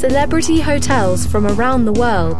celebrity hotels from around the world.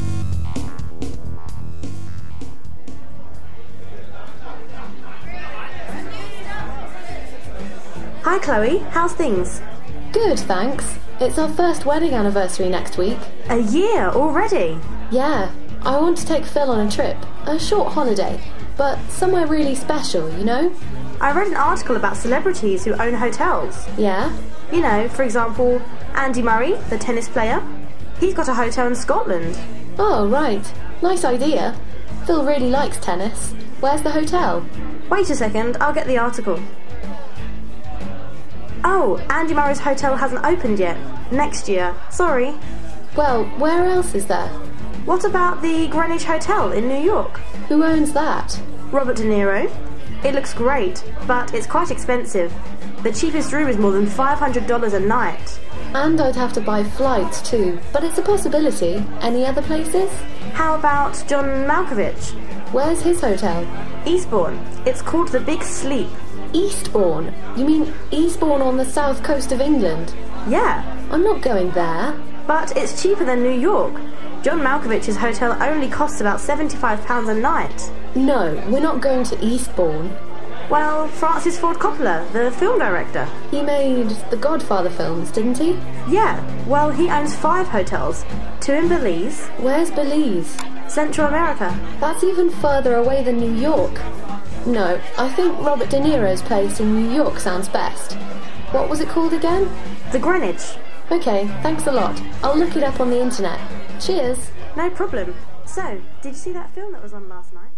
Hi Chloe, how's things? Good, thanks. It's our first wedding anniversary next week. A year already? Yeah, I want to take Phil on a trip, a short holiday, but somewhere really special, you know? I read an article about celebrities who own hotels. Yeah? You know, for example, Andy Murray, the tennis player. He's got a hotel in Scotland. Oh, right. Nice idea. Phil really likes tennis. Where's the hotel? Wait a second, I'll get the article. Oh, Andy Murray's hotel hasn't opened yet. Next year. Sorry. Well, where else is there? What about the Greenwich Hotel in New York? Who owns that? Robert De Niro. It looks great, but it's quite expensive. The cheapest room is more than $500 a night. And I'd have to buy flights too, but it's a possibility. Any other places? How about John Malkovich? Where's his hotel? Eastbourne. It's called the Big Sleep. Eastbourne? You mean Eastbourne on the south coast of England? Yeah. I'm not going there. But it's cheaper than New York. John Malkovich's hotel only costs about £75 a night. No, we're not going to Eastbourne. Well, Francis Ford Coppola, the film director. He made the Godfather films, didn't he? Yeah, well, he owns 5 hotels. 2 in Belize. Where's Belize? Central America. That's even further away than New York. No, I think Robert De Niro's place in New York sounds best. What was it called again? The Greenwich. Okay, thanks a lot. I'll look it up on the internet. Cheers. No problem. So, did you see that film that was on last night?